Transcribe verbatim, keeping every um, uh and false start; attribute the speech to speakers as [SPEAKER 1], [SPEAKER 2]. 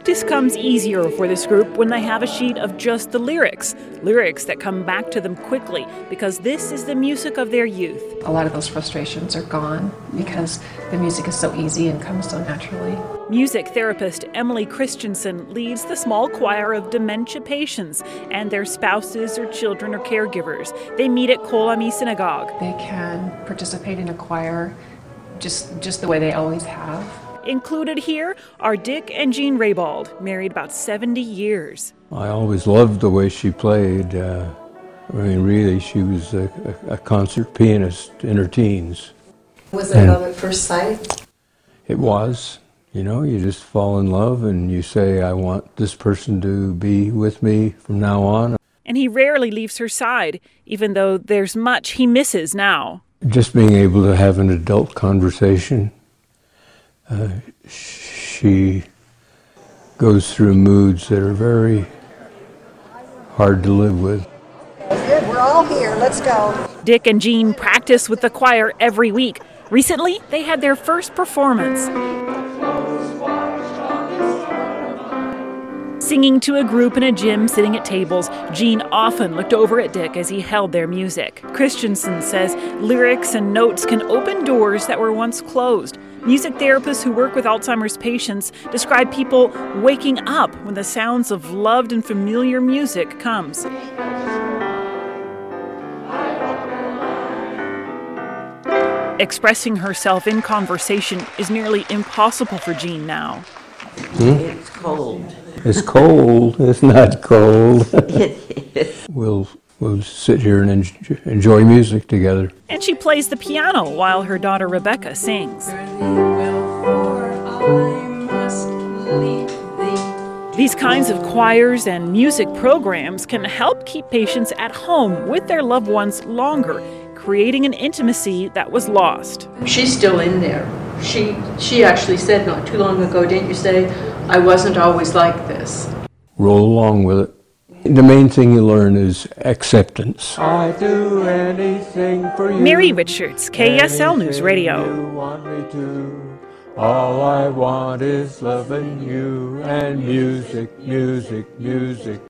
[SPEAKER 1] Practice comes easier for this group when they have a sheet of just the lyrics, lyrics that come back to them quickly because this is the music of their youth.
[SPEAKER 2] A lot of those frustrations are gone because the music is so easy and comes so naturally.
[SPEAKER 1] Music therapist Emily Christensen leads the small choir of dementia patients and their spouses or children or caregivers. They meet at Kol Ami Synagogue.
[SPEAKER 2] They can participate in a choir just, just the way they always have.
[SPEAKER 1] Included here are Dick and Jean Raybald, married about seventy years.
[SPEAKER 3] I always loved the way she played. Uh, I mean, really, she was a, a concert pianist in her teens.
[SPEAKER 4] Was it love at first sight?
[SPEAKER 3] It was. You know, you just fall in love and you say, I want this person to be with me from now on.
[SPEAKER 1] And he rarely leaves her side, even though there's much he misses now.
[SPEAKER 3] Just being able to have an adult conversation. Uh, she goes through moods that are very hard to live with.
[SPEAKER 4] Good, we're all here. Let's go.
[SPEAKER 1] Dick and Jean practice with the choir every week. Recently, they had their first performance. Singing to a group in a gym sitting at tables, Jean often looked over at Dick as he held their music. Christensen says lyrics and notes can open doors that were once closed. Music therapists who work with Alzheimer's patients describe people waking up when the sounds of loved and familiar music comes. Expressing herself in conversation is nearly impossible for Jean now.
[SPEAKER 3] Hmm?
[SPEAKER 5] It's cold.
[SPEAKER 3] It's cold. It's not cold.
[SPEAKER 5] It is.
[SPEAKER 3] We'll we'll sit here and enjoy, enjoy music together.
[SPEAKER 1] And she plays the piano while her daughter Rebecca sings. These kinds of choirs and music programs can help keep patients at home with their loved ones longer, creating an intimacy that was lost.
[SPEAKER 6] She's still in there. She she actually said not too long ago, didn't you say, I wasn't always like this.
[SPEAKER 3] Roll along with it. The main thing you learn is acceptance.
[SPEAKER 7] I do anything for you.
[SPEAKER 1] Mary Richards, K S L News Radio.
[SPEAKER 7] You want me to. All I want is loving you and music, music, music.